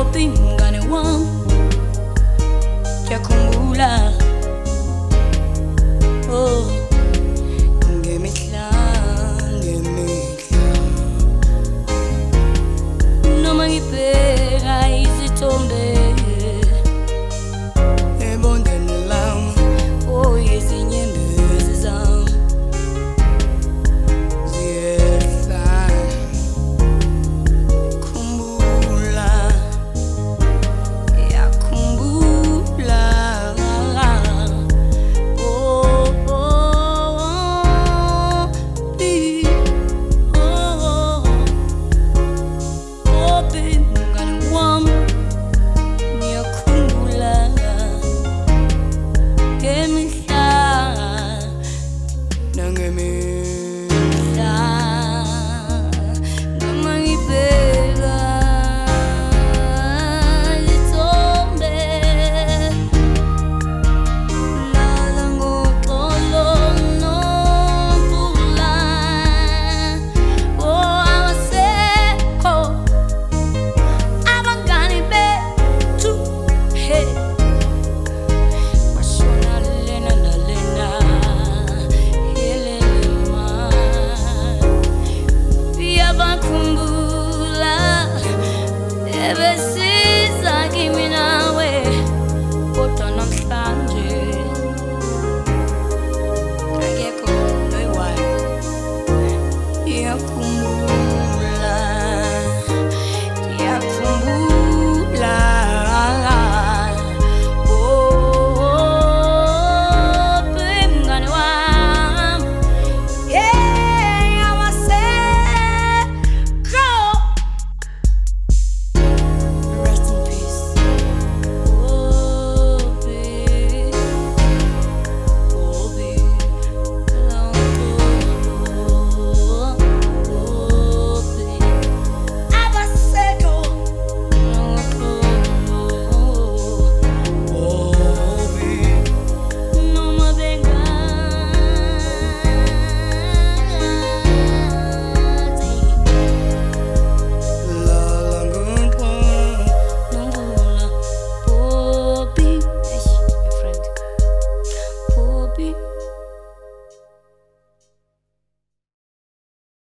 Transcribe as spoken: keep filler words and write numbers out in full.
Popi mngane wami ngiyakhumbula oh ngemihla ngemihla noma ngibheka izithombe ebondeni lami oh izinyembezi zami ziyehla khumbula yakhumbula oh oh bi oh oh bi mngani wami ngiyakhumbula ngemihla nangemihla noma ngibheka izithombe lala ngoxolo nomvula oh awasekho abangani bethu hey bashona lena nalena helema ngiyabakhumbula ebesiza kimi na